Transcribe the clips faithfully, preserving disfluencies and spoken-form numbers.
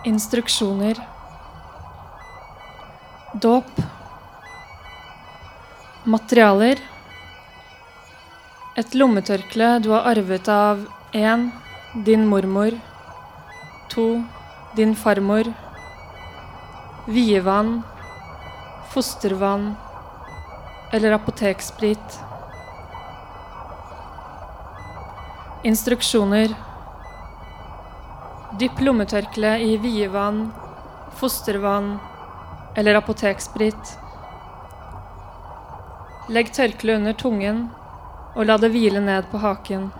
Instruksjoner. Dåp. Materialer. Et lommetørkle du har arvet av en, din mormor, to, din farmor, vievann, fostervann eller apoteksprit. Instruksjoner. Dypp lommetørkle i vievann, fostervann eller apoteksprit. Legg tørkle under tungen og la det hvile ned på haken.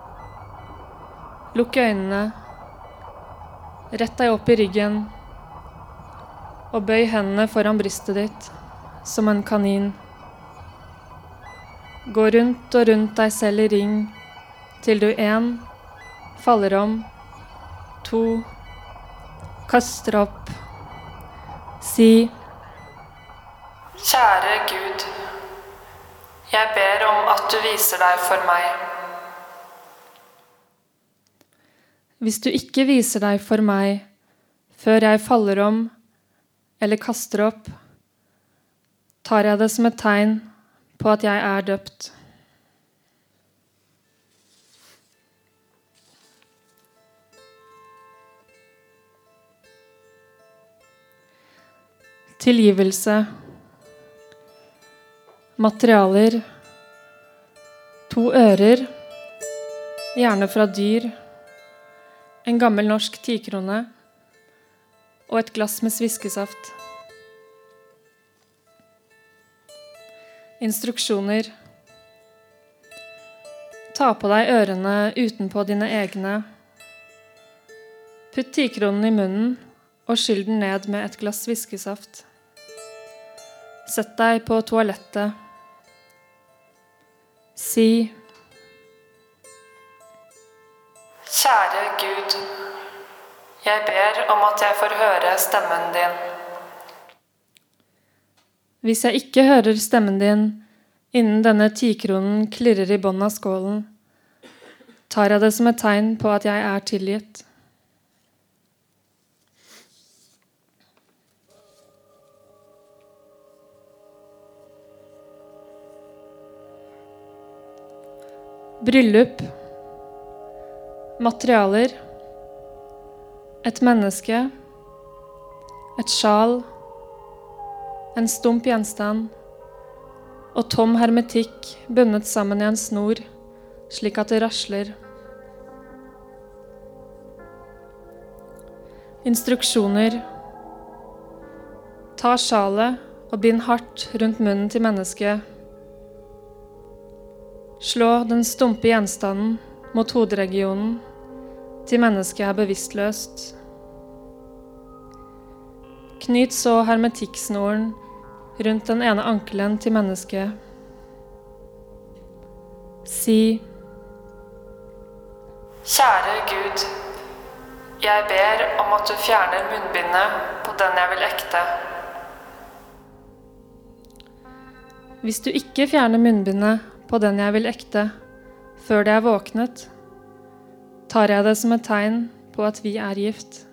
Lukk øynene, rett deg opp i ryggen og bøy hendene foran brystet ditt som en kanin. Gå rundt og rundt deg selv i ring til du en, faller om, to, kaster opp, si: Kjære Gud, jeg ber om at du viser deg for meg. Hvis du ikke viser deg for meg før jeg faller om eller kaster opp, tar jeg det som et tegn på at jeg er døpt. Tilgivelse. Materialer. To ører, gjerne fra dyr, en gammel norsk tikrone og et glass med sviskesaft. Instruksjoner. Ta på deg ørene utenpå dine egne. Putt tikronen i munnen og skyll den ned med et glass sviskesaft. Sett deg på toalettet. Si: Kjære Gud, jeg ber om at jeg får høre stemmen din. Hvis jeg ikke hører stemmen din innen denne tikronen klirrer i bånn av skålen, tar jeg det som et tegn på at jeg er tilgitt. Bryllup. Materialer. Et menneske. Et sjal. En stump gjenstand. Og tom hermetikk bundet sammen i en snor, slik at det rasler. Instruksjoner. Ta sjalet og bind hardt rundt munnen til mennesket. Slå den stumpe gjenstanden mot hoderegionen til mennesket er bevisstløst. Knyt så hermetikksnoren rundt den ene ankelen til mennesket. Si: Kjære Gud, jeg ber om at du fjerner munnbindet på den jeg vil ekte. Hvis du ikke fjerner munnbindet på den jeg vil ekte, før det er våknet, tar jeg det som et tegn på at vi er gift.